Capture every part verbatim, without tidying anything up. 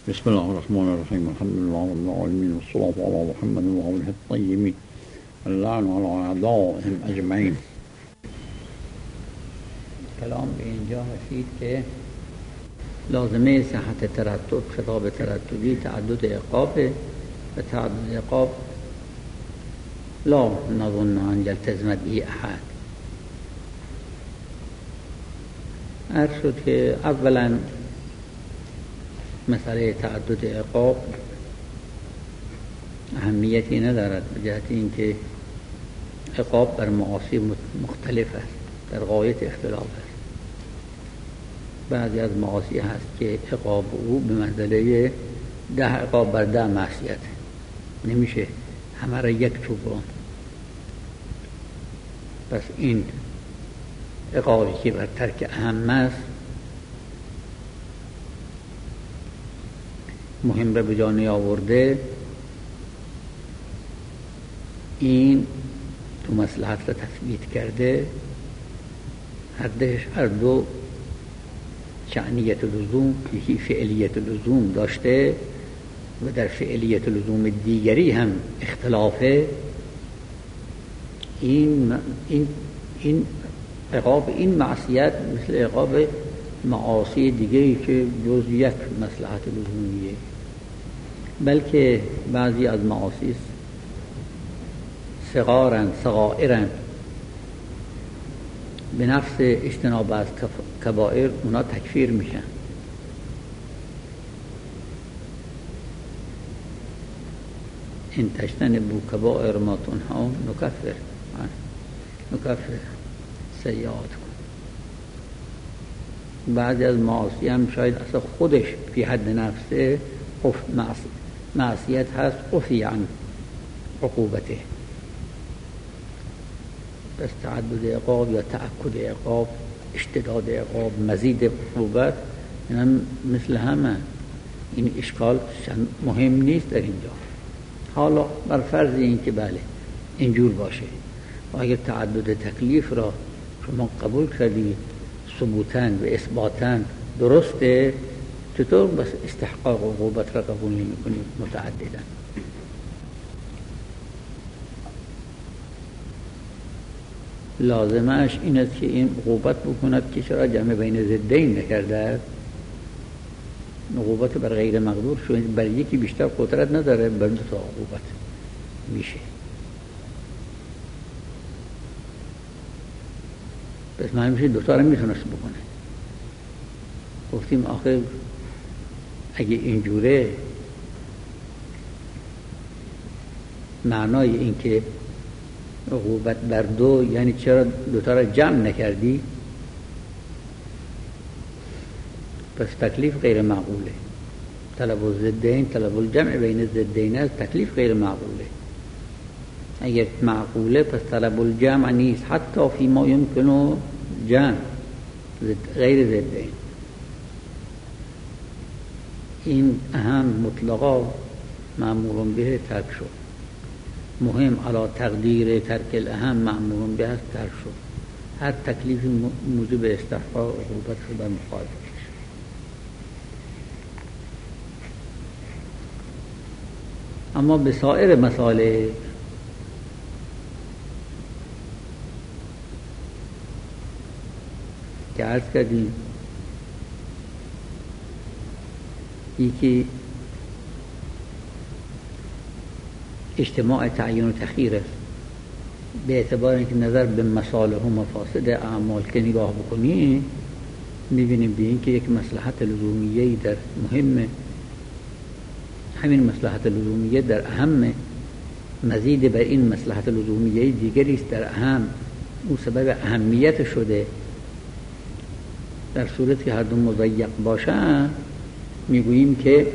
بسم الله الرحمن الرحیم. الحمد لله رب العالمین والصلاة علی محمد و آله الطیبین اللعن علی اعدائهم اجمعین. کلام به اینجا رسید که لازمه صحت ترتب خطاب ترتبی تعدد عقاب و تعدد عقاب لا نظن ان یلتزم به احد. عرض شد که اولا مسئله تعدد عقاب اهمیتی ندارد به جهت اینکه عقاب بر معاصی مختلف است، در غایت اختلاف است. بعضی از معاصی هست که عقاب او به منزله ده عقاب بر ده معصیت، نمیشه همه را یک چوبان. پس این عقابی که بر ترک اهم است مهم را به جا نیاورده، این تو مصلحت را تثبیت کرده. هر دهش هر دو شأنیت لزوم، یکی فعلیت لزوم داشته و در فعلیت لزوم دیگری هم اختلافه. این این این عقاب این معصیت مثل عقاب معاصی دیگری که جز یک مصلحت لزومیه، بلکه بعضی از معاصی صغارن صغائرن به نفس اجتناب از کبائر اونا تکفیر میشن. این تجتنبوا کبائر ما تنهون نکفر نکفر سیئاتکم. بعضی از معاصی هم شاید اصلا خودش فی حد نفسه معصیت هست عفی عن عقوبته. پس تعدد عقاب یا تأکد عقاب، اشتداد عقاب، مزید عقوبت، این هم مثل همه. این اشکال مهم نیست در اینجا. حالا بر فرض این که بله اینجور باشه و اگر تعدد تکلیف را شما قبول کردید ثبوتاً و اثباتاً درسته، چطور بس استحقاق عقوبت را قبول نمی کنید متعدداً؟ لازمش این است که این عقوبت بکند که چرا جمع بین ضدین نکرده. عقوبت بر غیر مقدور شد، بر یکی بیشتر قدرت نداره، بر دو تا عقوبت میشه. پس معنی میشه دوتا رو میتونست بکنه. گفتیم آخر اگه اینجوره معنای این که عقوبت بر دو یعنی چرا دوتا رو جمع نکردی؟ پس تکلیف غیر معقوله. طلب الضدین، طلب الجمع بین الضدین است، تکلیف غیر معقوله. اگر معقوله پس طلب الجمع نیست، حتی فی ما یمکنه جمع غیر ضدین. این اهم مطلقا مأمور به ترک شد. مهم علی تقدیر ترک الاهم مأمور به است ترک شد. هر تکلیفی موجب استحقاق عقوبت شد بر مخالفش. اما به سایر مسائل که عرض کردیم یکی اجتماع تعیین و تخییر است. به اعتبار اینکه نظر به مصالح و مفاسد اعمال که نگاه بکنیم میبینیم به این که یک مصلحت لزومیه‌ای در مهمه، همین مصلحت لزومیه در اهم، مزید بر این مصلحت لزومیه دیگری است در اهم، او سبب اهمیت شده. در صورت که هر دو مضیق باشن میگوییم که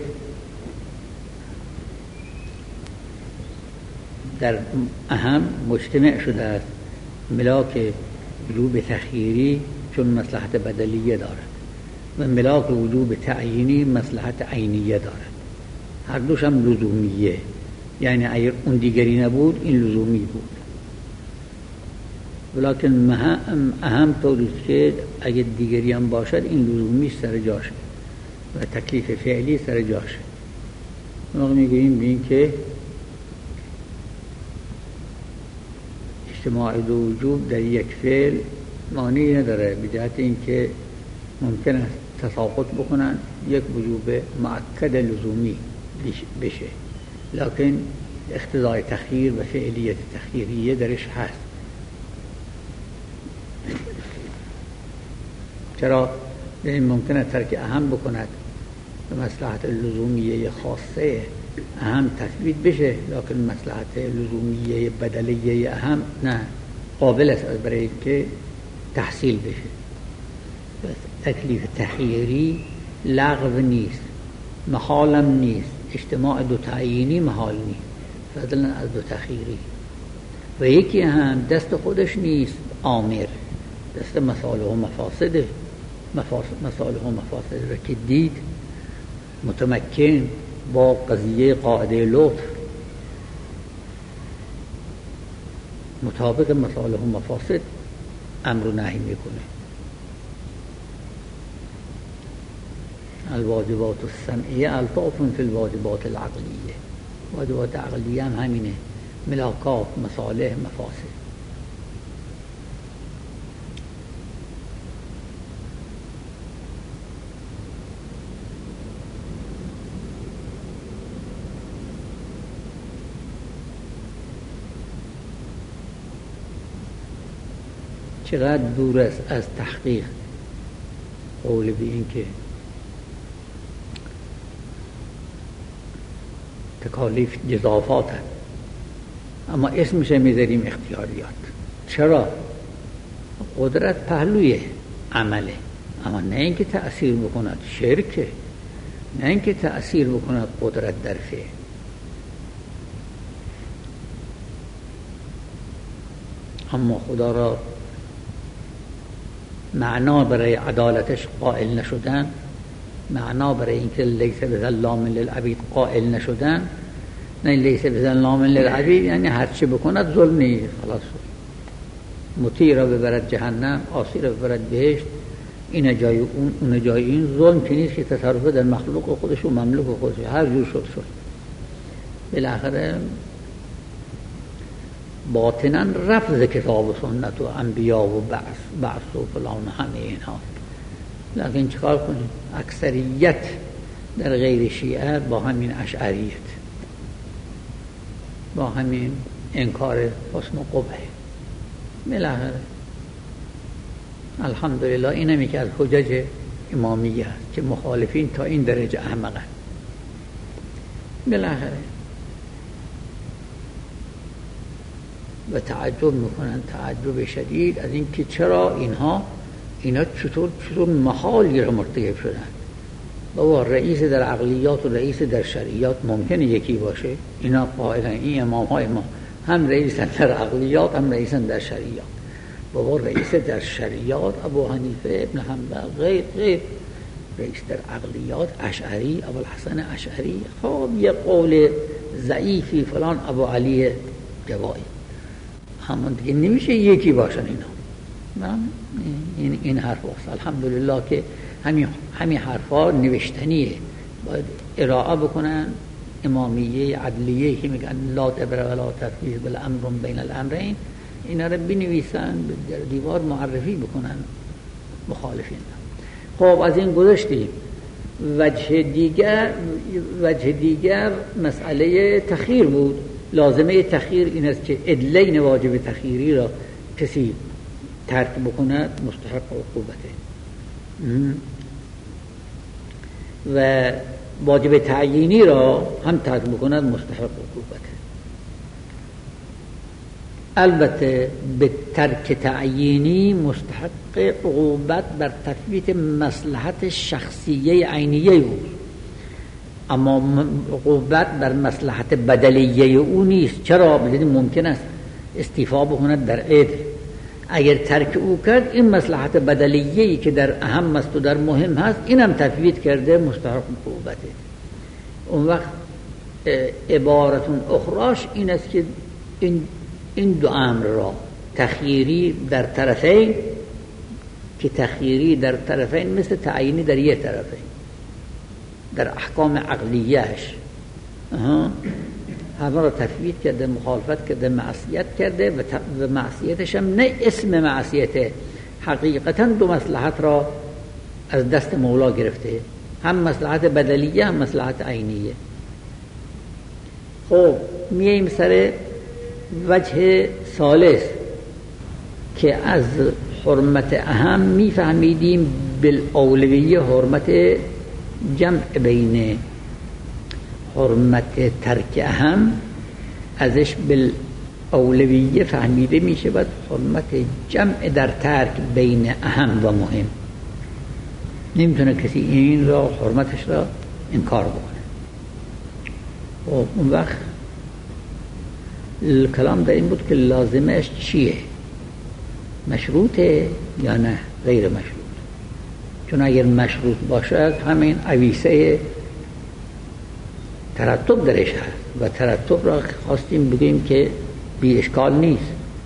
در اهم مجتمع شده است ملاک وجوب تخییری چون مصلحت بدلیه دارد و ملاک وجوب تعیینی مصلحت عینیه دارد. هر دوش هم لزومیه، یعنی اگر اون دیگری نبود این لزومی بود. ولیکن اهم طوریست که اگر دیگری هم باشد این لزومی سر جاشه. و تکلیف فعلی سر جاشه. ما میگوییم به این که اجتماع دو وجوب در یک فعل معنی نداره، به جهت این که ممکن است تساقط بکنن، یک وجوب مؤکد لزومی بشه، لکن اقتضای تخییر و فعلیت تخییریه درش هست. چرا؟ این ممکنه ترک اهم بکند و مصلحت لزومیه خاصه اهم تثبیت بشه، لکن مصلحت لزومیه بدلیه اهم نه، قابل است برای که تحصیل بشه. تکلیف تخییری لغو نیست، محالم نیست، اجتماع دو تعیینی محال نیست، فضلا از دو تخییری. و یکی هم دست خودش نیست آمر، دست مصالح و مفاسده. مصالح و مفاسد را که دید متمکن با قضیه قاعده لطف مطابق مصالح و مفاسد امر و نهی میکنه. الواجبات السمعیه الطاف فی الواجبات العقلیه. واجبات عقلیه هم همینه، ملاکات، مصالح، مفاسد. چقدر دور است از تحقیق قول به این که تکالیف جزافات هست، اما اسمش میذاریم اختیاریات. چرا؟ قدرت پهلوی عمله، اما نه اینکه تأثیر بکند شرکه، نه اینکه تأثیر بکند قدرت در فعل. اما خدا را معنا برای عدالتش قائل نشدن، معنا برای اینکه لیس بظلام للعبید قائل نشدن. نه لیس بظلام للعبید یعنی هر چی بکند ظلم نیست، خلاص مطیع را ببرد جهنم، عاصی را ببرد بهشت، این جای اون اون جای این، ظلم که نیست که تصرف در مخلوق خودش و مملوک خودش هر جور شد شد. بالاخره باطنا رفض کتاب و سنت و انبیا و بعث بعث و فلان همه اینها. لکن چکار کنیم؟ اکثریت در غیر شیعه با همین اشعریت، با همین انکار حسن و قبح. بالاخره الحمدلله این همی که از حجج امامیه هست که مخالفین تا این درجه احمقن. بالاخره و تعجب میکنن تعجب شدید از این که چرا اینها اینا چطور چطور محالی را مرتکب شدن. بابا رئیس در عقلیات و رئیس در شریعت ممکنه یکی باشه؟ اینا قائلن این امام های ما هم رئیسن در عقلیات هم رئیسن در شریعت. بابا رئیس در شریعت ابو حنیفه ابن حنبل غیر غیر، رئیس در عقلیات اشعری ابو الحسن اشعری، خب یه قول ضعیفی فلان ابو علی جوایی، همون دیگه نمیشه یکی باشن اینا. من این این حرف است. الحمدلله که همین همین حرفا نوشتنیه، باید ارائه بکنن. امامیه عدلیه که میگن لا تبر ولا تفویض بالامر بین الامرین، اینا رو بنویسن، در دیوار معرفی بکنن مخالفین. خب از این گذشتیم. وجه دیگر وجه دیگر مسئله تخییر بود. لازمه تخییر این است که ادلین واجب تخییری را کسی ترک بکند مستحق عقوبته، و واجب تعیینی را هم ترک بکند مستحق عقوبته. البته به ترک تعیینی مستحق عقوبت بر تثبیت مصلحت شخصیه عینیه او، اما عقوبت بر مصلحت بدلیه او نیست. چرا؟ بلکه ممکن است استیفا بکند در عدل. اگر ترک او کرد این مصلحت بدلیه‌ای که در اهم است و در مهم هست اینم تفویض کرده مستحق عقوبته. اون وقت عبارتون اخراش این است که این این دو امر را تخییری در طرفین، که تخییری در طرفین مثل تعیینی در یک طرفین، در احکام عقلیهش همه را تفویض کرده، مخالفت کرده، معصیت کرده و معصیتش هم نه اسم معصیته، حقیقتا دو مصلحت را از دست مولا گرفته، هم مصلحت بدلیه هم مصلحت عینیه. خب میاییم سر وجه ثالث که از حرمت اهم میفهمیدیم بالاولویه حرمت جمع بین حرمت ترک اهم، ازش بالاولویه فهمیده میشه و حرمت جمع در ترک بین اهم و مهم. نمیتونه کسی این را حرمتش را انکار بکنه. و اون وقت کلام در این بود که لازمش چیه، مشروطه یا نه غیر مشروط. چون اگر مشروط باشد همین عویسه ترتب درش هست و ترتب را خواستیم بگیم که بی اشکال نیست،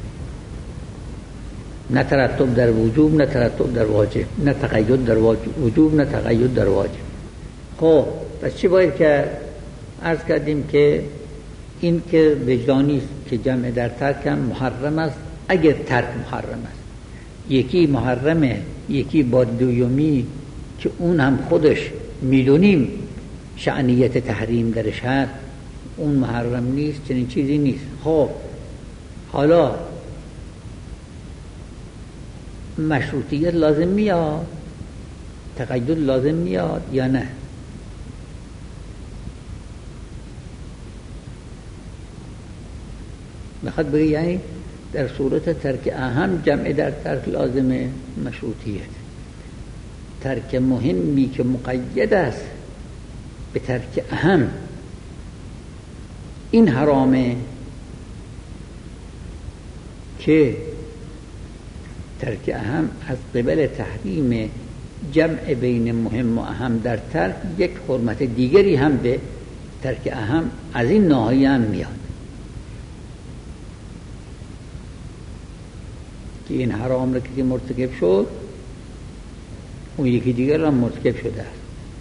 نه ترتب در وجوب نه ترتب در واجب، نه تقید در وجوب نه تقید در واجب. خب پس چی باید که عرض کردیم که این که وجدانی است که جمع در ترک هم محرم است اگر ترک محرم است. یکی محرمه، یکی با دویمی که اون هم خودش میدونیم شأنیت تحریم درش هست، اون محرم نیست، چنین چیزی نیست. خب حالا مشروطیت لازم میاد، تقید لازم میاد یا نه؟ میخواد بگه یعنی در صورت ترک اهم جمع در ترک لازمه مشروطیت. ترک مهمی که مقید است به ترک اهم این حرامه که ترک اهم از قبل تحریم جمع بین مهم و اهم در ترک یک حرمت دیگری هم به ترک اهم از این ناحیه هم میاد که این حرام را که مرتکب شد اون یکی دیگر هم مرتکب شده است.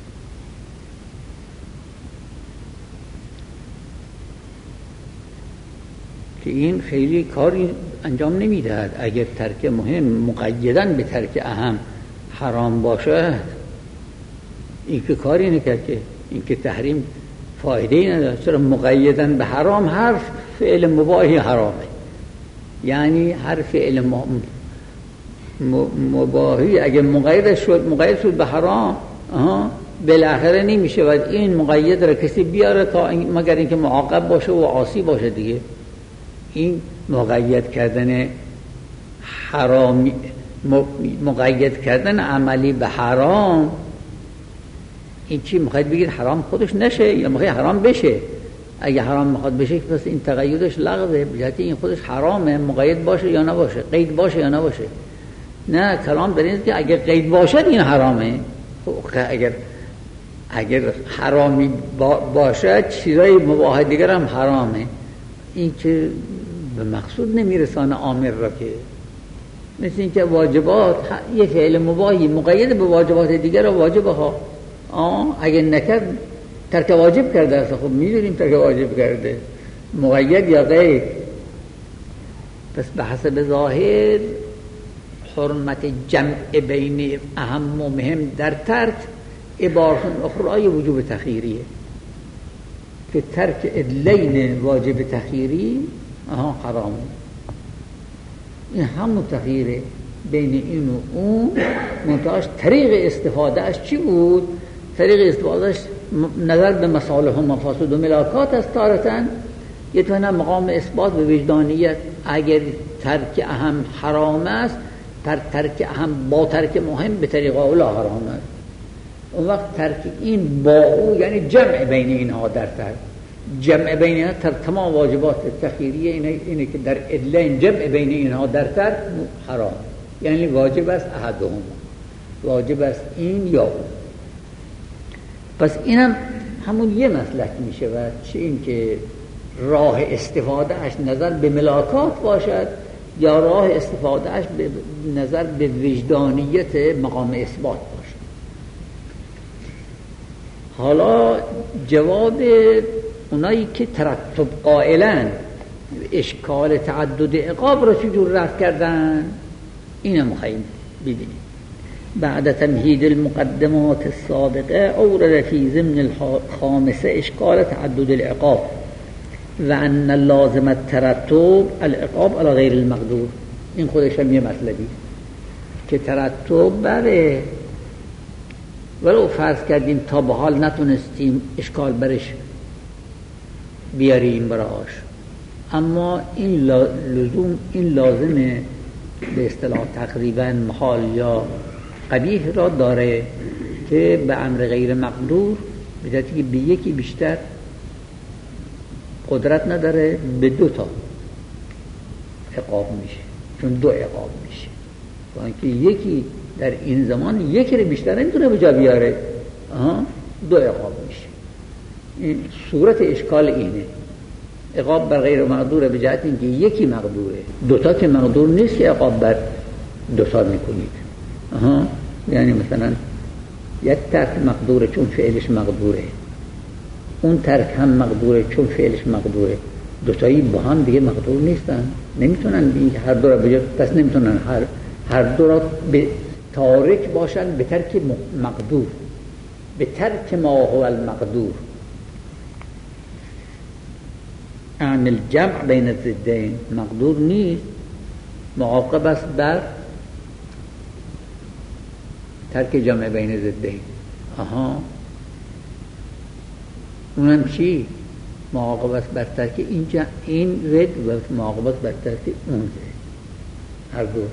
که این خیلی کاری انجام نمیدهد. اگر ترک مهم مقیداً به ترک اهم حرام باشه این که کاری نکرد، که این که تحریم فایده‌ای نداره. چرا مقیداً به حرام هر فعل مباحی حرامه، یعنی هر فعل مباحی اگر مقید شد مقید شد به حرام آها بالاخره نمیشه و این مقید را کسی بیاره تا مگر اینکه معاقب باشه و عاصی باشه دیگه. این مقید کردن حرام، مقید کردن عملی به حرام، این چی میخواید بگید حرام خودش نشه یا میخواید حرام بشه؟ اگه حرام میخواد بشه پس این تقییدش لغوه، بجهتی این خودش حرامه، مقید باشه یا نباشه، قید باشه یا نباشه. نه، کلام در این که اگر قید باشد این حرامه. اگر اگر حرامی باشد چیزای مباح دیگر هم حرامه. این که به مقصود نمیرسانه عامل را، که مثل این که واجبات یه فعل مباحی مقید به واجبات دیگر و واجبه ها آه اگر نکرد ترک واجب کرده است. خب میدونیم ترک واجب کرده، مقید یا غیر. پس به حسب ظاهر حرمت جمع بین اهم و مهم در ترک عبارت اخرای وجوب تخییریه، که ترک ادلین واجب تخییری آها حرامه. این همون تخییره بین این و اون، منتهاش طریق استفادهش چی بود؟ طریق استفادهش نظر به مصالح و مفاسد و ملاکات است. تارتاً یتونه مقام اثبات و وجدانیت. اگر ترک اهم حرام است، تر ترک اهم با ترک مهم به طریق اولا حرام است. اون وقت ترک این با او یعنی جمع بین اینها در ترک، جمع بین اینها تر تمام واجبات تخییریه اینه, اینه که در ادلین جمع بین اینها در ترک حرام، یعنی واجب است احدهم، واجب است این یا اون. پس اینم همون یه مسلک میشه و چه این که راه استفادهش نظر به ملاکات باشد یا راه استفادهش به نظر به وجدانیت مقام اثبات باشد. حالا جواب اونایی که ترتب قائلن اشکال تعدد عقاب را چجور رفع کردن اینو می‌خوایم ببینیم. بعد تمهید المقدمات السابقه اورد فی ضمن الخامسه اشکال تعدد العقاب و ان لازم الترتب العقاب على غیر المقدور. این خودش هم یه مطلبی که ترتب بره ولو فرض کردیم تا به حال نتونستیم اشکال برش بیاریم براش، اما این لزوم این لازمه به اصطلاح تقریبا محال یا قبیح را داره که به امر غیر مقدور به جهتی که به یکی بیشتر قدرت نداره به دو تا عقاب میشه، چون دو عقاب میشه، با اینکه یکی در این زمان یکی رو بیشتر نمیتونه به جا بیاره، آها دو عقاب میشه. این صورت اشکال اینه، عقاب بر غیر مقدوره به جهت اینکه یکی مقدوره، دوتا که مقدور نیست که عقاب بر دوتا میکنید. آها یعنی مثلا یک ترک مقدوره چون فعلش مقدوره، اون ترک هم مقدوره چون فعلش مقدوره، دوتایی با هم دیگه مقدور نیستن، نمیتونن بی هر دو را بجا پس نمیتونن هر هر دو را به تارک باشن به ترک مقدور، به ترک ما هو المقدور. عن الجمع بین الضدین مقدور نیست، معاقب است بر ترک جمع بین ضدین. آها اونم چی؟ معاقب است بر ترک این جمع این ضد و معاقب است بر ترک اون ضد، هر دو.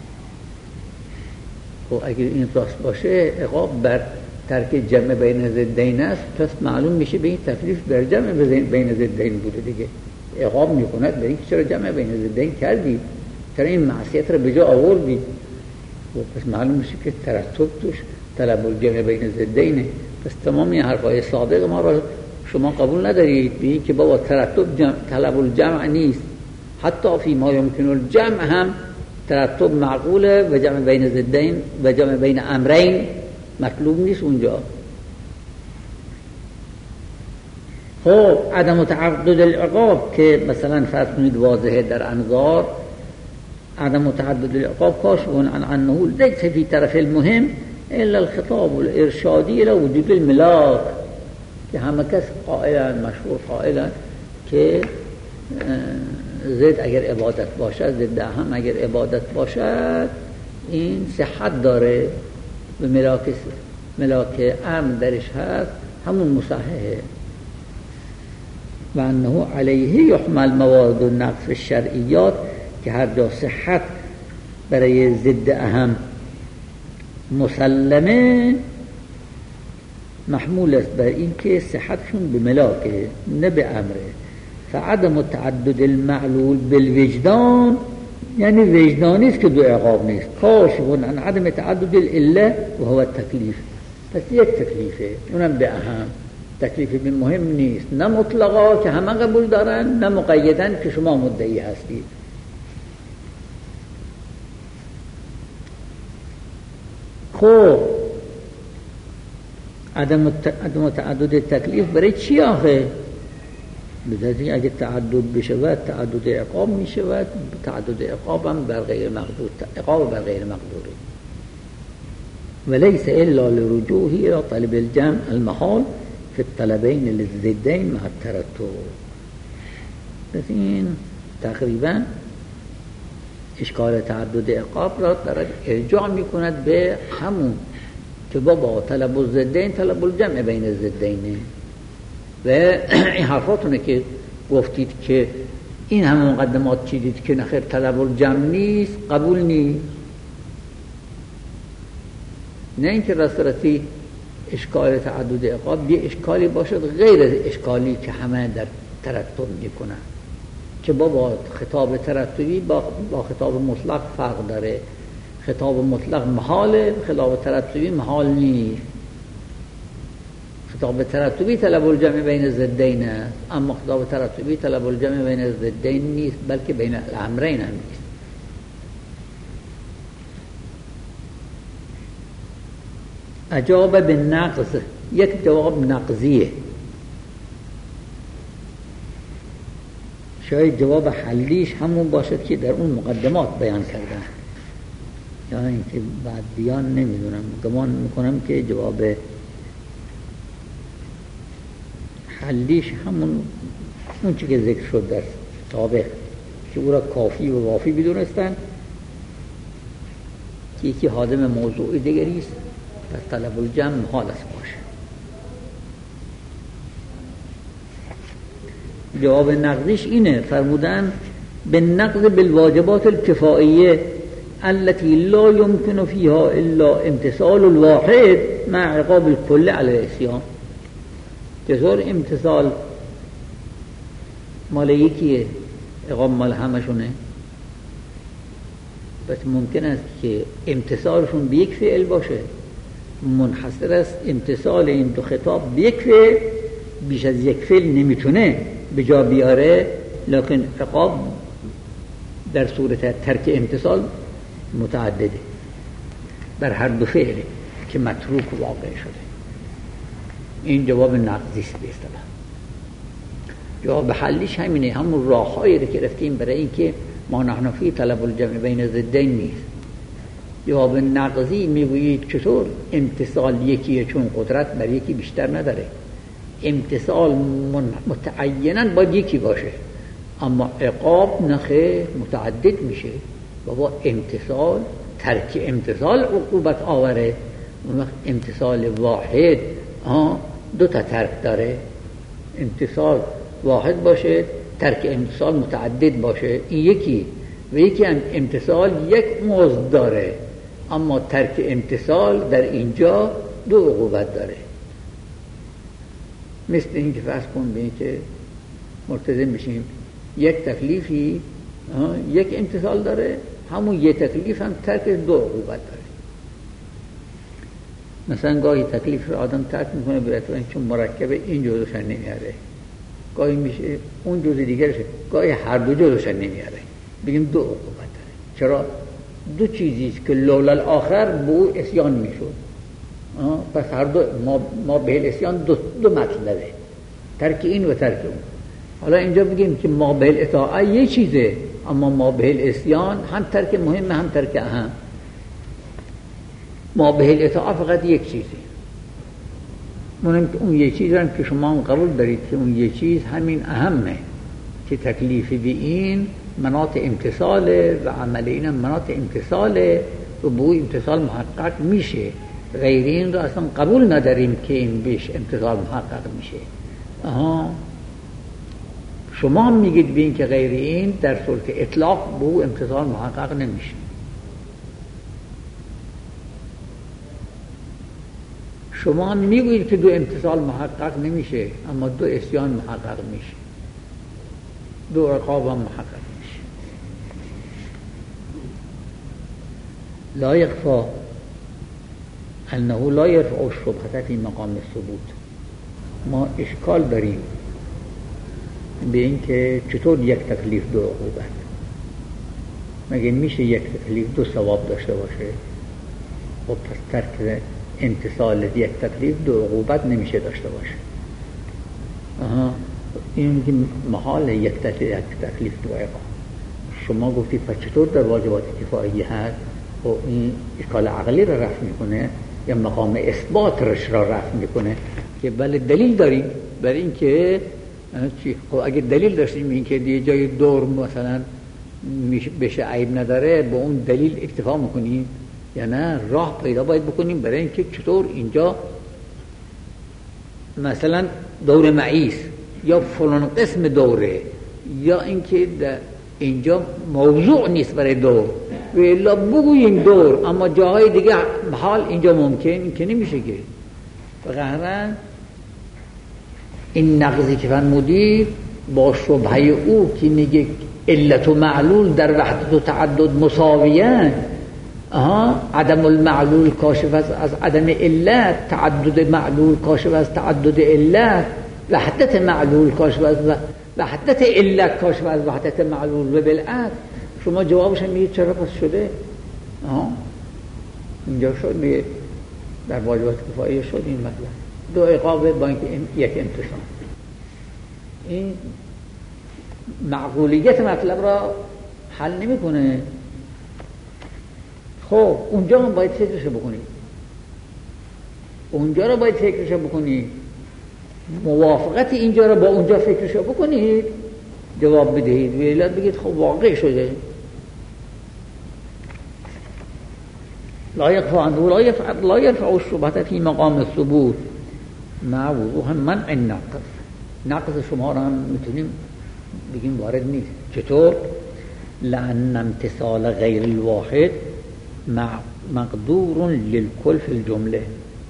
خب اگر این راست باشه عقاب بر ترک جمع بین ضدین است، پس معلوم میشه به این تکلیف بر جمع بین ضدین بوده دیگه. عقاب میکند به اینکه چرا جمع بین ضدین کردی، چرا این معصیت رو به جا آوردی، پس معلوم میشه که ترتب توش طلب الجمع بین ضدینه. پس تمام این حرفای سابق ما را شما قبول ندارید به این که بابا ترتب جمع طلب الجمع نیست، حتی فی ما یمکن الجمع هم ترتب معقوله و جمع بین ضدین و جمع بین امرین مطلوب نیست اونجا. خب عدم تعدد العقاب که مثلا فرض کنید واضحه در انظار، عدم تعدد العقاب کاشف عن انه ليس في طرف المهم الا الخطاب الارشادی الى وجود الملاک، که همه کس قائلن مشهور قائلن که زد اگر عبادت باشد، زد هم اگر عبادت باشد این صحت داره و ملاک ملاک امن درش هست، همون مصححه. و انه علیه یحمل مواد النقص الشرعیات، که هر جا صحت برای ضد اهم مسلمه محمول است بر این که صحتشون به ملاکه نه به امره. فعدم تعدد المعلول بالوجدان یعنی وجدانی است که دو عقاب نیست، کاشف عن عدم تعدد العله و هو التکلیف. پس یک تکلیفه، اونم به اهم، تکلیف به مهم نیست، نه مطلقا که همه قبول دارن، نه مقیدن که شما مدعی هستید. خب عدم تعدد تکلیف برای چی آخه؟ بذاتی اگه تعدد بشود تعدد عقاب می شود، تعدد عقاب هم بر غیر مقدور، عقاب بر غیر مقدوره. وليس الا لرجوعه الى طلب الجمع المحال في الطلبين للضدين مع الترتب. بس این تقریبا اشکال تعدد عقاب را در ارجاع می کند به همون که بابا طلب الضدین طلب الجمع بین الضدینه. و این حرفاتونه که گفتید که این همه مقدمات چیدید که نخیر طلب الجمع نیست، قبول نیست. نه اینکه راستی اشکال تعدد عقاب یه اشکالی باشد غیر اشکالی که همه در ترتب میکنن، که بابا خطاب ترتبی با, با خطاب مطلق فرق داره. خطاب مطلق محاله، خطاب ترتبی محال نیست. خطاب ترتبی طلب الجمع بین الضدین است، اما خطاب ترتبی طلب الجمع بین الضدین نیست، بلکه بین الامرین هم نیست. اجاب بالنقص یک جواب نقضیه، شاید جواب حلیش همون باشد که در اون مقدمات بیان کردن، یا اینکه بعد بیان نمیدونم، گمان میکنم که جواب حلیش همون اون چی که ذکر شد در سابق که او را کافی و وافی بدونستن که یکی حادم موضوع دیگری است، پس طلب الجمع محال است باشه. جواب نقضیش اینه، فرمودن به نقض بالواجبات الکفائیه التي لا يمكن فيها الا امتثال الواحد مع عقاب الكل على العصيان. چطور امتثال مال یکیه عقاب مال همشونه؟ بس ممکن است که امتثالشون به یک فعل باشه، منحصر است امتثال این دو خطاب به یک فعل، بیش از یک فعل نمیتونه به جا بیاره، لکن عقاب در صورت ترک امتثال متعدده بر هر دو فعله که متروک واقع شده. این جواب نقضی است به اصطلاح. جواب حلیش همینه، همون راههایی رو که رفتیم برای اینکه ما نحن فی طلب الجمع بین ضدین نیست. جواب نقضی میگویید چطور امتثال یکیه چون قدرت بر یکی بیشتر نداره، امتثال متعیناً باید یکی باشه، اما عقاب نخه متعدد میشه و با امتثال ترک امتثال عقوبت آوره. اون وقت امتثال واحد دو تا ترک داره، امتثال واحد باشه، ترک امتثال متعدد باشه، این یکی و یکی هم امتثال یک مزد داره، اما ترک امتثال در اینجا دو عقوبت داره. مثل این که فرض کن به این که ملتزم بشیم یک تکلیفی یک امتثال داره، همون یک تکلیف هم ترک دو عقوبت داره. مثلا گاهی تکلیف رو آدم ترک میکنه برای چون مرکبه این جزوشن نمیاره، گاهی میشه اون جزء دیگرش، گاهی هر دو جزوشن نمیاره، بگیم دو عقوبت داره. چرا؟ دو چیزیست که لولا الاخر به او اسیان میشد، پس هر دو ما, ما به الاسیان دو, دو مطلبه، ترک این و ترک اون. حالا اینجا بگیم که ما به الاطاعه یه چیزه، اما ما به الاسیان هم ترک مهم هم ترک اهم. ما به الاطاعه فقط یک چیزه، مونم که اون یک چیز هم که شما هم قبول دارید که اون یک چیز همین اهمه که تکلیف به این مناط امتصاله و عمل این مناط امتصاله و به اون امتصال محقق میشه، غیر این رو اصلا قبول نداریم که این بیش امتصال محقق میشه. آها شما هم میگید به این که غیر این در صورت اطلاق به اون امتصال محقق نمیشه. شما هم میگویید که دو امتصال محقق نمیشه، اما دو اسیان محقق میشه، دو عقاب هم محقق میشه. لا یخفا انه لا یرفع الشبهة فی مقام الثبوت. ما اشکال داریم به این که چطور یک تکلیف دو عقوبت، مگه میشه یک تکلیف دو ثواب داشته باشه؟ خب پس ترک امتصال یک تکلیف دو عقوبت نمیشه داشته باشه. آها این که محال یک تکلیف یک تکلیف دو عقوبت. شما گفتید پس چطور در واجبات کفایی هست و این اشکال عقلی را رفع میکنه یا مقام اثبات رش را رفع میکنه؟ که بله دلیل داریم برای این که خب اگه دلیل داشتیم این که یه جای دور مثلا بشه عیب نداره با اون دلیل اکتفا میکنیم یا نه راه پیدا باید بکنیم برای اینکه چطور اینجا مثلا دور معیس یا فلان قسم دوره یا اینکه اینجا موضوع نیست برای دور و الا بگوییم دور، اما جاهای دیگه حال اینجا ممکن که نمیشه که. بقیه این نقضی که فرمودی با شبهه او که میگه علت و معلول در وحدت و تعدد مساویان، آها عدم المعلول کاشف از, از عدم علت، تعدد معلول کاشف از تعدد علت، وحدت معلول کاشف از وحدت علت کاشف از وحدت معلول و بالعکس. شما جوابش میگید چرا پس شده؟ آها اینجا شد میگه در واجبات کفاییه شد این مطلب. دو عقاب با یک امتثال. این معقولیت مطلب را حل نمیکنه. خب اونجا هم باید فکرشو بکنید، اونجا رو باید فکرشو بکنید، موافقت اینجا رو با اونجا فکرشو بکنید، جواب بدهید و علت بگید خب واقع شده. لا يقفع عنه لا يفع لا يرفع الشبهة في مقام الثبوت مع وضوح منع النقص. نقص شما را هم میتونیم بگیم وارد نیست. چطور؟ لأن امتصال غیر الواحد مقدور للكل في الجمله.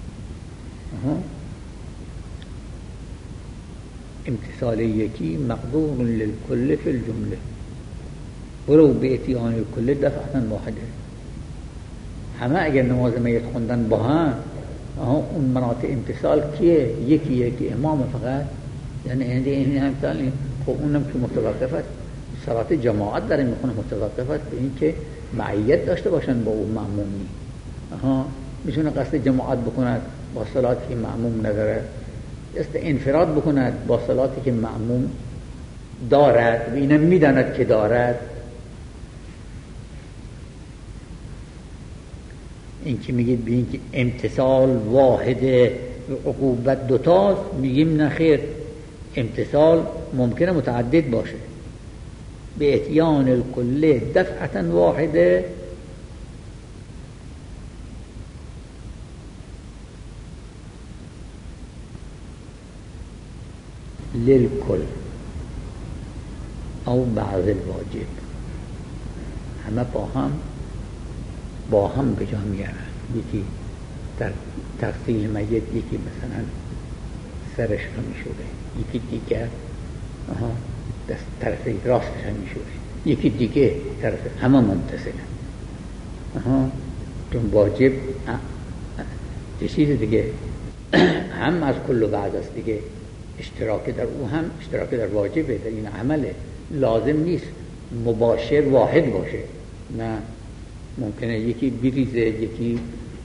امتصال یکی مقدور للكل في الجمله، ولو باتیان الكل دفعة واحده. همه اگر نماز میت خوندن با هم، اون مناطق امتصال کیه؟ یکی یکی امام فقط، یعنی این امثال خب اونم که متوقف است، صلات جماعت داره میخونه متوقف است به این که معیت داشته باشن با اون معمومی. آها میتونه قصد جماعت بکند با صلاتی که معموم نداره، است انفراد بکند با صلاتی که معموم دارد و اینم میداند که دارد. این که میگید ببین که امتصال واحد عقوبت دوتاست، میگیم نخیر، امتصال ممکنه متعدد باشه. به اتیان الکل دفعة واحده للکل او بعض الواجب، همه با هم با هم به جا میارن. یکی در تغسیل میت یکی مثلا سرش رو میشوره، یکی دیگه آها دست طرف راستش رو میشوره، یکی دیگه طرف، همه متصلن. آها چون واجب یه چیز دیگه هم از کل و بعض است دیگه، اشتراک در او هم اشتراک در واجبه، در این عمله. لازم نیست مباشر واحد باشه، نه، ممکنه یکی بریزه، یکی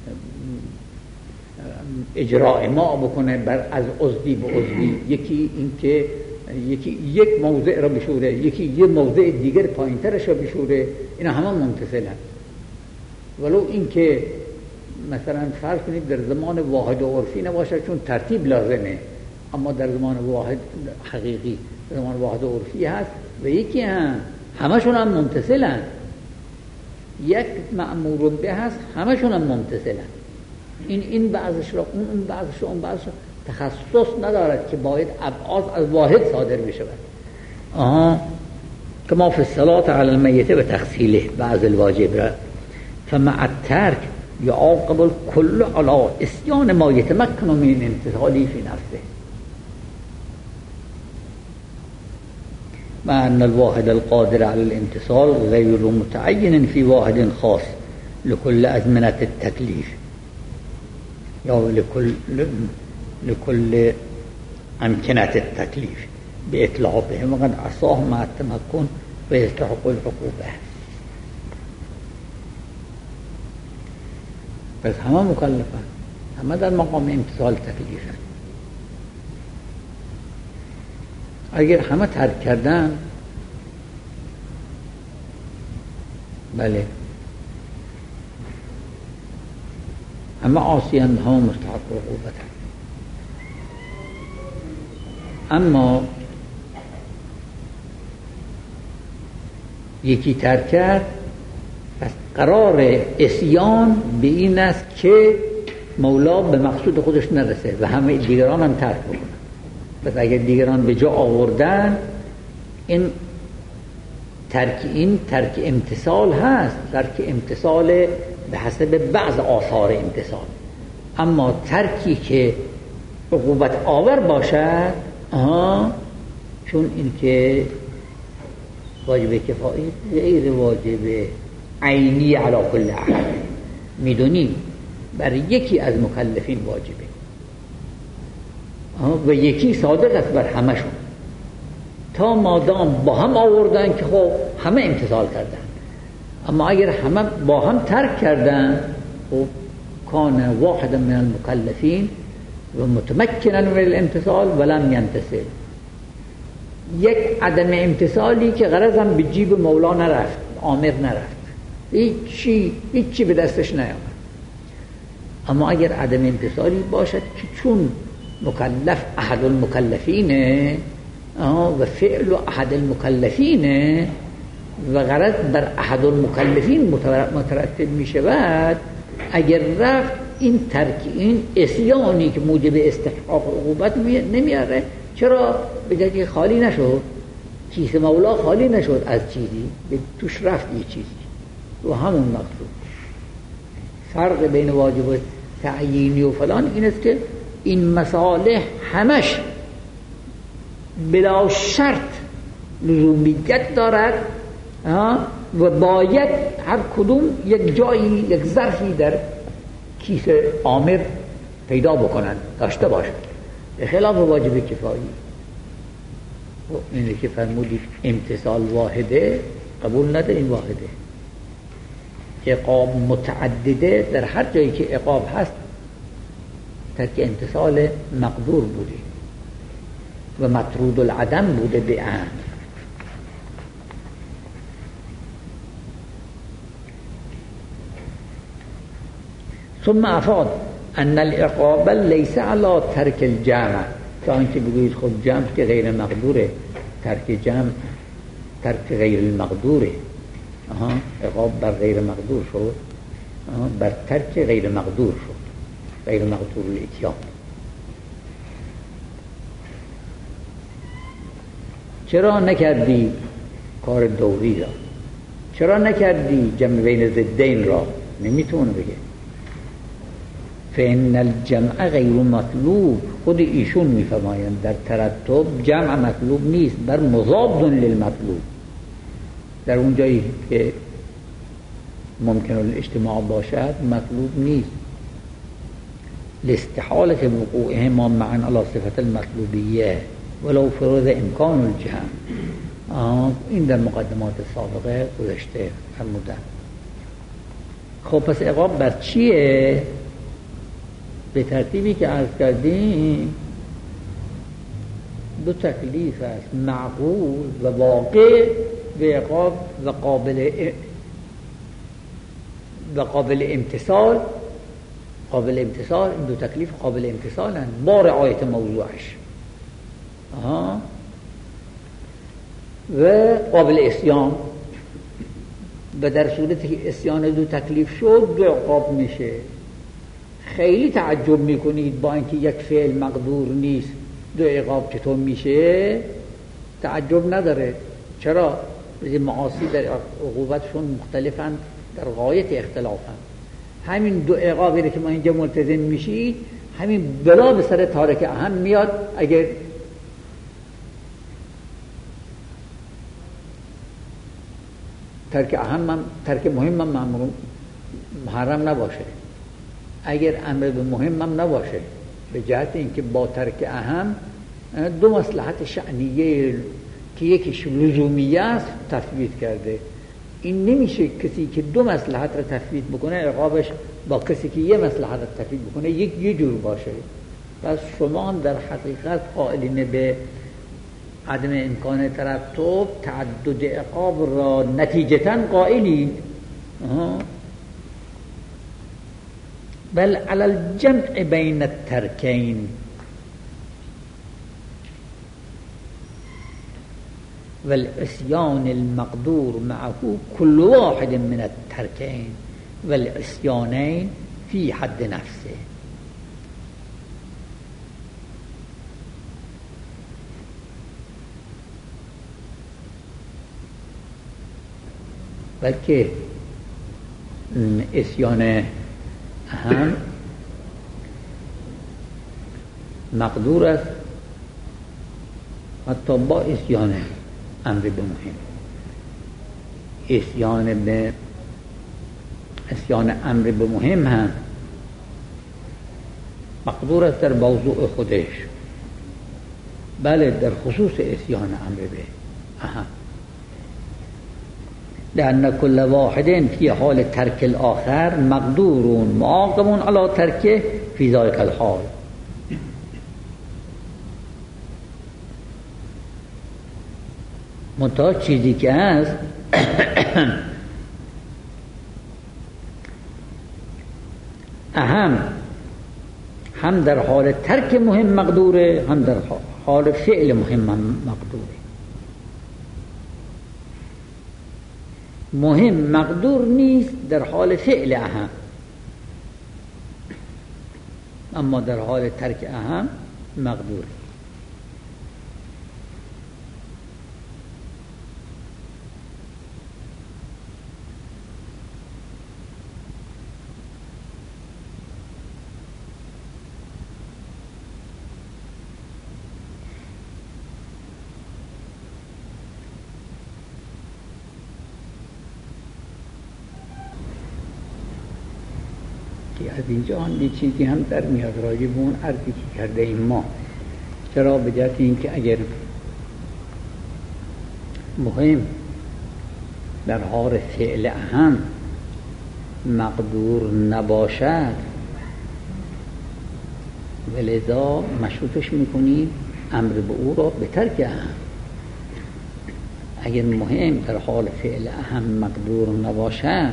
اجراء ما بکنه بر از عضوی به عضوی، یکی این که یکی یک موضع را بشوره، یکی یک موضع دیگر پایینترش را بشوره. اینا همه متصلن. ولو این که مثلا فرض کنید در زمان واحد و عرفی نباشه چون ترتیب لازمه، اما در زمان واحد حقیقی، زمان واحد و عرفی هست و یکی هم همشون هم متصلن. یک مأمور به هست همشون هم متصلن. این این بعضش را اون اون بعضش را اون بعضش را تخصص ندارد که باید ابعاد از واحد صادر بشه. آها کما فی الصلاة علی المیت و تغسیله بعض الواجب را فمع الترک یعاقب الكل علی اسیان ما یتمکن من امتثالی فی نفسه. مع أن الواحد القادر على الامتصال غير متعين في واحد خاص لكل أزمنة التكليف أو لكل لكل أمكنة التكليف بإطلاقهم، وقد عصاه مع التمكن ويستحق العقوبة. بس همه مكلفة، همه در مقام امتصال تکلیف. اگر همه ترک کردن بله همه عاصیان، همه مستحق عقوبتن. اما یکی ترک کرد، پس قرار عصیان به این است که مولا به مقصود خودش نرسه و همه دیگران هم ترک بکنن. پس اگر دیگران به جا آوردن، این ترک این ترک امتصال هست، ترک امتصال به حسب بعض آثار امتصال. اما ترکی که عقوبت آور باشد، آها چون این که واجب کفایی غیر واجب عینی علی کل احد، میدونیم برای یکی از مکلفین واجبه و یکی صادق است بر همشون، تا مادام با هم آوردن که خب همه امتثال کردن. اما اگر همه با هم ترک کردن، خب کان واحد من المکلفین و متمکنن من الامتصال ولم ینتصل. یک عدم امتصالی که غرض هم به جیب مولا نرفت، آمر نرفت، هیچی هیچی به دستش نیامد. اما اگر عدم امتصالی باشد که چون مکلف احد المکلفینه و فعل احد المکلفینه و غرض بر احد المکلفین مترتب می شود، اگر رفت این ترک این عصیانی که موجب استحقاق عقوبت نمیاره. چرا؟ به جای خالی نشد، کیس مولا خالی نشد از چیزی، به توش رفت یه چیزی و همون مقصود. فرق بین واجب تعیینی و فلان این است که این مصالح همش بلا شرط لزومیت دارد و باید هر کدوم یک جایی، یک ظرفی در کیس آمر پیدا بکنن، داشته باشد، به خلاف واجب کفایی. اینه که فرمودید امتصال واحده قبول نداریم، واحده. عقاب متعدده، در هر جایی که عقاب هست ترک امتصال مقدور بوده و مطرود العدم بوده به عمد. ثم افاد ان العقاب ليس على ترک الجمع. تا اینکه بگویید خب جمع که غیر مقدوره، ترک جمع ترک غیر المقدوره. آها، عقاب بر غیر مقدور شد، آها، بر ترک غیر مقدور شد، غیر مقدور الاتیان. چرا نکردی کار دوری را؟ چرا نکردی جمع بین ضدین را؟ نمیتونه بگه. فإن الجمع غیر مطلوب. خود ایشون میفرمایند در ترتب جمع مطلوب نیست، بر مضاد للمطلوب. در اون جایی که ممکن الاجتماع باشد مطلوب نیست، لاستحالة وقوعهما معا على صفة المطلوبیه ولو فرض امکان الجمع. این در مقدمات سابقه گذشته فرمودن. خب پس عقاب بر چیه؟ به ترتیبی که عرض کردیم دو تکلیف است، معقول و واقع و عقاب و قابل و قابل امتصال. قابل امتصال، این دو تکلیف قابل امتصال هستند با رعایت موضوعش. آها. و قابل اسیان، و در صورتی که اسیان دو تکلیف شد دو عقاب میشه. خیلی تعجب میکنید با اینکه یک فعل مقدور نیست دو عقاب چطور میشه؟ تعجب نداره. چرا؟ بزی معاصی در عقوبتشون مختلفن، در غایت اختلافن. همین دو عقابی که ما اینجا ملتزم میشید همین بلا به سر تارک اهم میاد. اگر ترک اهم هم ترک مهم هم محرم نباشه، اگر امر به مهم هم نباشه، به جهت اینکه با ترک اهم دو مصلحت شأنیه که یکیش لزومیه است تثبیت کرده. این نمیشه کسی که دو مصلحت را تثبیت بکنه عقابش با کسی که یه مصلحت را تثبیت بکنه یک یه جور باشه. پس شما در حقیقت قائلین به عدم امکان ترتب تعدد عقاب را نتیجتاً قائلین. بل على الجمع بين التركين والعصيان المقدور معه كل واحد من التركين والعصيانين في حد نفسه. بلکه عصیان هم مقدور است حتی با عصیان امر به مهم. عصیان به عصیان امر به مهم هم مقدور است در موضوع خودش، بله در خصوص عصیان امر به اهم، لأن كل واحد في حال ترك الآخر مقدور معاقب على تركه في ذلك الحال. منتها چیزی که هست اهم هم در حال ترک مهم مقدوره، هم در حال فعل مهم مقدوره. مهم مقدور نیست در حال فعل اهم، اما در حال ترک اهم مقدوره. از اینجا هم یه چیزی هم در میاد راجع به اون عرضی که کرده ایم ما. چرا؟ به جهت این که اگر مهم در حال فعل اهم مقدور نباشد ولذا مشروطش میکنیم امر به او را به ترک اهم. اگر مهم در حال فعل اهم مقدور نباشد،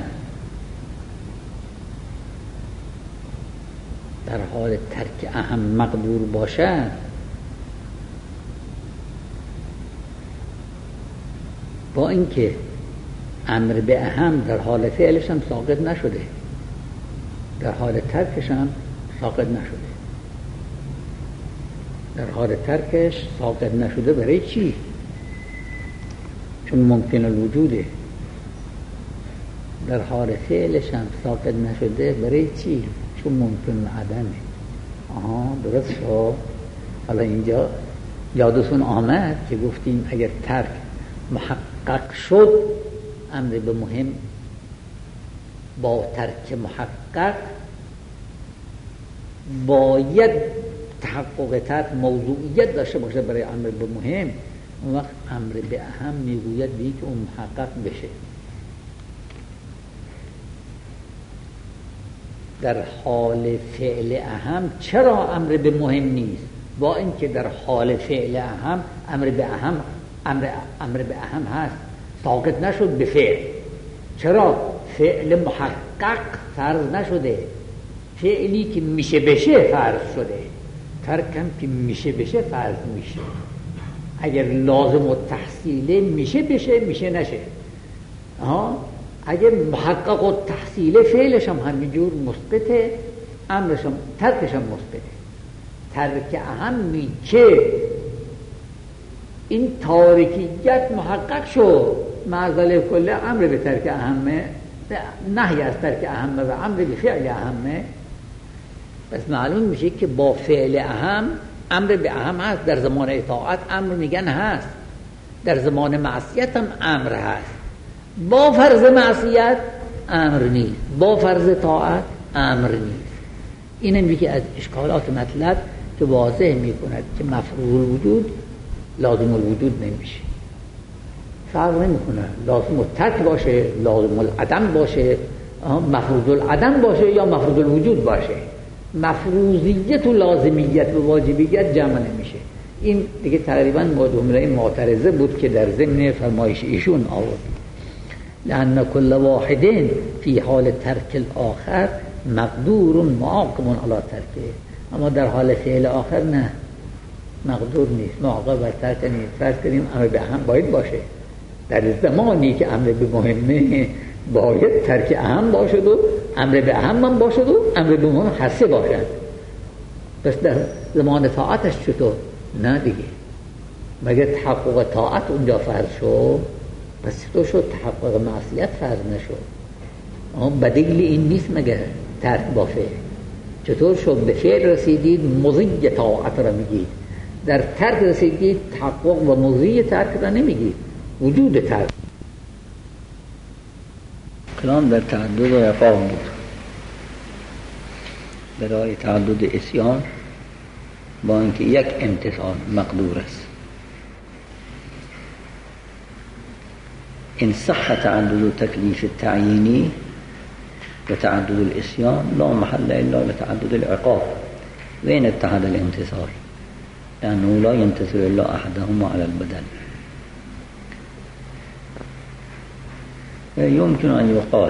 در حال ترک اهم مقدور باشد، با اینکه امر به اهم در حال فعلش هم ساقط نشده، در حال ترکش هم ساقط نشده. در حال ترکش ساقط نشده برای چی؟ چون ممکن الوجوده. در حال فعلش هم ساقط نشده برای چی؟ چون ممکن عدمه. آها درست شد. حالا اینجا یادتون آمد که گفتیم اگر ترک محقق شد، امر به مهم با ترک محقق باید تحقق ترک موضوعیت داشته باشه برای امر به مهم. اون وقت امر به اهم میگوید بی که اون محقق بشه. در حال فعل اهم چرا امر به مهم نیست؟ با اینکه در حال فعل اهم امر به اهم امر امر به اهم هست، ساقط نشد به فعل. چرا؟ فعل محقق فرض نشده، فعلی که میشه بشه فرض شده، ترکم که میشه بشه فرض میشه. اگر لازم و تحصیله میشه بشه میشه نشه. ها اگر محقق و تحصیل فعلش هم همینجور مثبته، امرش هم ترکش هم مثبته. ترک اهمی که این تارکیت محقق شد، معضل کل امر به ترک اهمه، نهی از ترک اهمه و امر به فعل اهمه. پس معلوم میشه که با فعل اهم امر به اهم هست. در زمان اطاعت امر میگن هست، در زمان معصیت هم امر هست. با فرض معصیت امر نیست، با فرض طاعت امر نیست. این هم یکی از اشکالات مطلب که واضح میکند که مفروض الوجود لازم الوجود نمیشه. فرق نمیکنه لازم الترک باشه، لازم العدم باشه، مفروض العدم باشه یا مفروض الوجود باشه. مفروضیت و لازمیت و واجبیت جمع نمیشه. این دیگه تقریبا جمله معترضه بود که در ضمن فرمایش ایشون آورد. لأن كل واحد في حال ترک الاخر مقدور معاقب على ترکه. اما در حال فعل آخر نه، مقدور نیست، معاقب بر ترک نیست. فرض کنیم امر به اهم باید باشه، در زمانی که امر به مهمه باید ترک اهم باشد و امر به اهم هم باشد و امر به مهم هر سه باشد. پس در زمان طاعتش چطور؟ نه دیگه، مگر تحقق طاعت اونجا فرض شد، پس چطور شد تحقق معصیت فرض نشد؟ اما بدیل این نیست مگر ترک با فعل. چطور شد به فعل رسیدید مضی طاعت را میگید، در ترک رسیدید تحقق و مضی ترک را نمیگید، وجود ترک. کلام در تعدد و عقاب بود. برای تعدد اسیان با اینکه یک امتثال مقدور است. ان صح تعدد تکلیف التعیینی و تعدد الاسیان لا محل الا لتعدد العقاب و این اتحاد الامتثال لانه لا يمتثل الا احدهما على البدل. يمكن أن يقال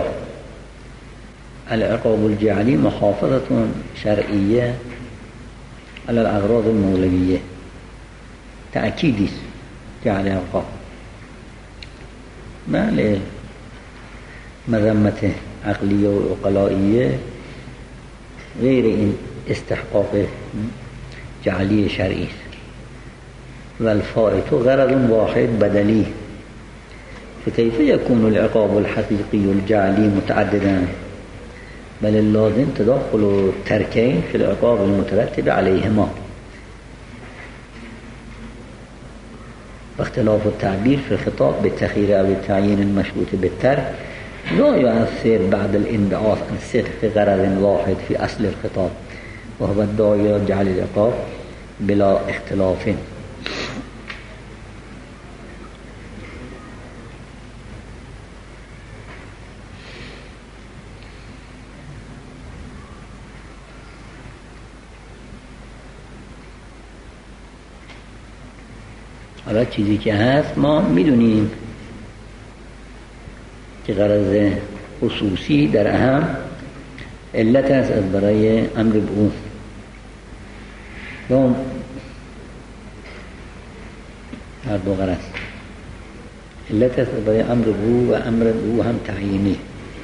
العقاب الجعلي محافظة شرعية على الأغراض المولوية، تأكيد جعل العقاب ما له مذمة عقلية وعقلائية غير إن استحقاق جعلي شرعي، والفائت غرض واحد بدلي، فكيف يكون العقاب الحقيقي الجعلي متعددا؟ بل اللازم تدخل التركين في العقاب المترتب عليهما، واختلاف التعبير في الخطاب بالتخيير أو التعيين المشروط بالترك لا يؤثر بعد الانبعاث عن صدق غرض واحد في أصل الخطاب، وهو الداعي جعل العقاب بلا اختلاف. حالا چیزی که هست ما میدونیم که غرض خصوصی در اهم علت است از برای امر به او، دوم هر دو غرض علت است برای امر به او و امر به او هم تعیینی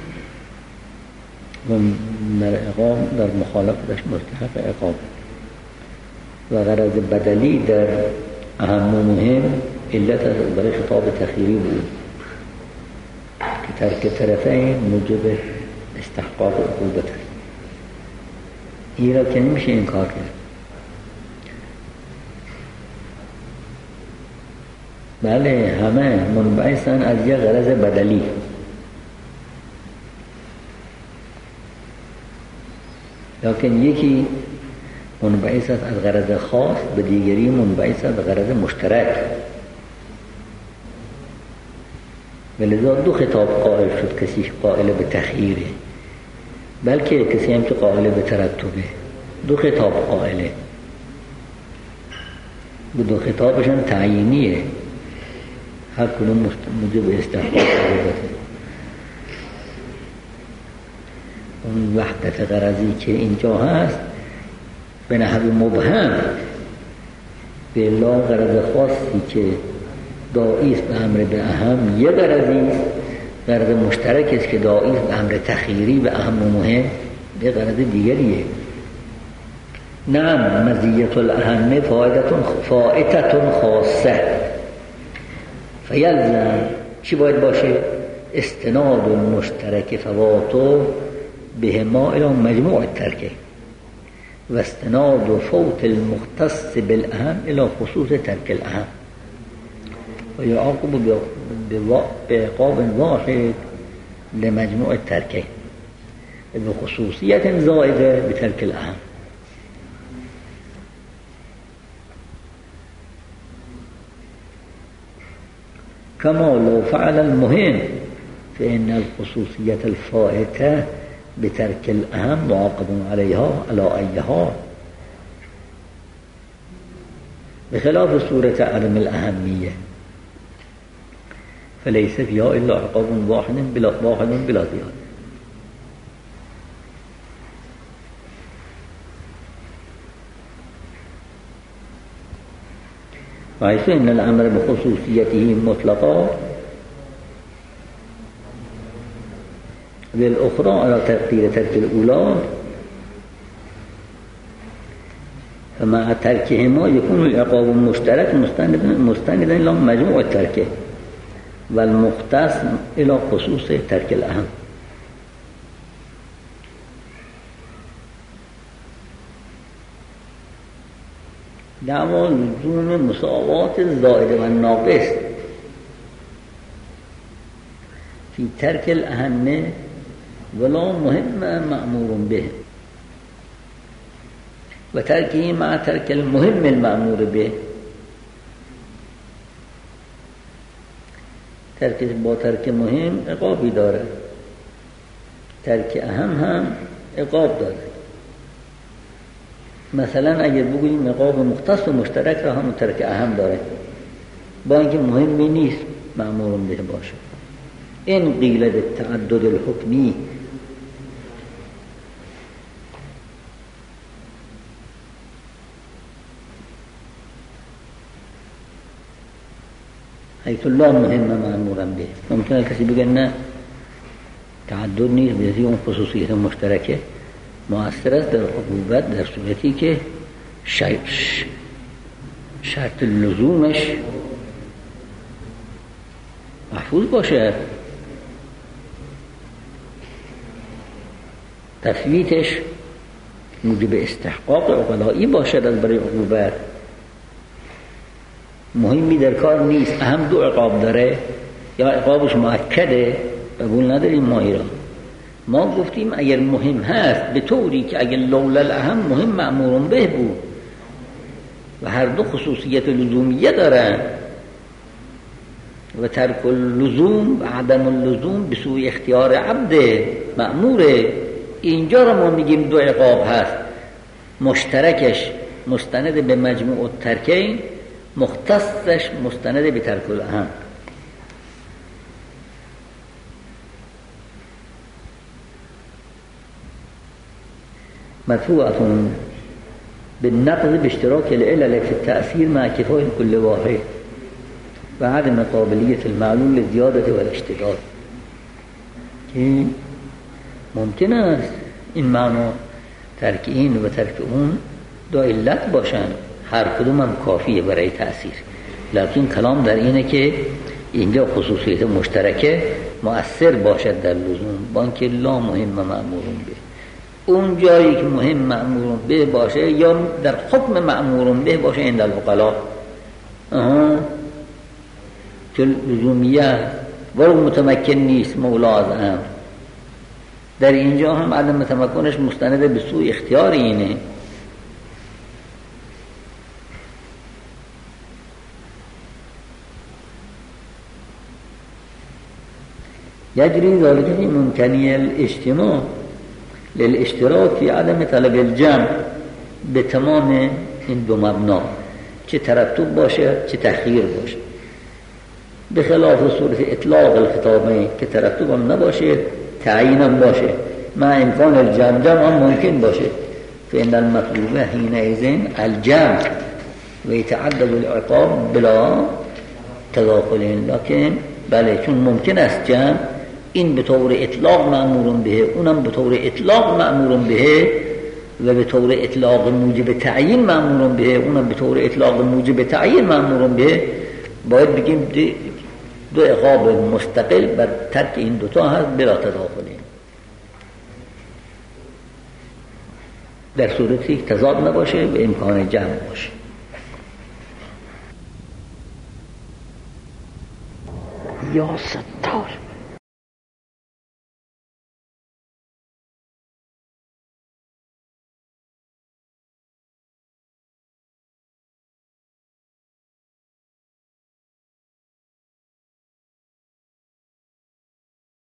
و در عقاب در مخالفتش مستحق عقاب، و غرض بدلی در اهم و مهم علت است برای خطاب تخییری بود که ترک طرفین موجب استحقاق عقوبت است. این را که نمیشه انکار کرد. بله همه منبعثن از یک غرض بدلی، لیکن یکی منبعث است از غرض خاص به دیگری منبعث است از غرض مشترک، ولذا دو خطاب قائل شد، کسی قائل به تخییره بلکه کسی هم که قائل به ترتبه، دو خطاب قائله، به دو خطابشان تعیینیه، هر کدوم موجب استحقاق عقوبته. اون وحدت غرضی که اینجا هست به نحو مبهم به لا غرض خاصی که داعی است به امر به اهم، یه غرضی است غرض مشترک است که داعی است به امر تخییری به اهم و مهم، یه غرض دیگریه. نعم مزیت الاهم فائدتون فائتتون خاصه، فیلزم چی باید باشه؟ استناد المشترک فواتو به ما الى مجموع الترکه و استناد فوت المختص بالاهم الى خصوص ترک الاهم، و يعاقب بعقاب واحد لمجموع الترکه بخصوصیت زائده بترک الاهم. كما لو فعل المهم فإن الخصوصية الفائتة بترك الأهم معاقب عليها على أيها، بخلاف صورة عدم الأهمية فليس فيها إلا عقاب واحد بلا واحد بلا زيادة. وحيث إن الأمر بخصوصيته مطلقا بالأخرى على تقدير ترك الأولى، فمع تركهما يكون العقاب المشترك مستندا إلى مجموع التركه والمختص إلى خصوص ترك الأهم. دعوى لزوم مساواة الزائد والناقص في ترك الأهم ولا مهم مأمور به، وتركه مع ترك المهم المأمور به، ترک با ترک مهم عقابی داره، ترک اهم هم عقاب داره. مثلا اگر بگوییم عقاب مختص و مشترک را هم ترک اهم داره، با اینکه مهمی نیست مأمور به باشه، این قیل بالتعدد الحکمی حیث لا مهم مأمورا به. ممکنه کسی بگه نه تعدد نیست، بذی اون خصوصیت مشترکه مؤثر است در عقوبت در صورتی که شرط لزومش محفوظ باشه، تفویتش موجب استحقاق عقلایی باشد از برای عقوبت. مهمی در کار نیست، اهم دو عقاب داره یا عقابش مؤکده، قبول نداریم ما ایران. ما گفتیم اگر مهم هست به طوری که اگر لولا الاهم مهم مأمور به بود و هر دو خصوصیت لزومیه دارن و ترک اللزوم و عدم اللزوم به سوی اختیار عبد مأموره، اینجا رو ما میگیم دو عقاب هست، مشترکش مستند به مجموع الترکین، مختصش مستند به ترک الاهم. مرفوعة بالنقض باشتراك العلل في التأثير مع كفاية كل واحد و عدم قابلیت المعلول للزیادة والاشتغال. که ممکن است این معنا ترک این و ترک اون دو علت باشن، هر کدوم هم کافیه برای تأثیر، لیکن کلام در اینه که اینجا خصوصیت مشترکه مؤثر باشد در لزوم، بانکه لا مهم مأمورون به. اون جایی که مهم مأمورون به باشه یا در حکم مأمورون به باشه این در العقلاء آها که لزومیه ولو متمکن نیست مولا از امر، در اینجا هم عدم تمکنش مستند به سوی اختیار اینه. یجری ذلك فی ممکنی الاجتماع للاشتراک فی عدم طلب الجمع به تمام این دو مبنا، چه ترتب باشه چه تأخیر باشه، به خلاف صورت اطلاق الخطابین که ترتب هم نباشه تعیین هم باشه، مع امکان الجمع جمع هم ممکن باشه. فإن المطلوب حینئذ الجمع و يتعدد العقاب بلا تداخل. لكن بله چون ممکن است جمع، این به طور اطلاق مأمور به، اونم به طور اطلاق مأمور به و به طور اطلاق موجب تعیین مأمور به، اونم به طور اطلاق موجب تعیین مأمور به، باید بگیم دو عقاب مستقل بر ترک این دوتا هست بلا تداخلی، در صورتی که تضاد نباشه و امکان جمع باشه. یا ستار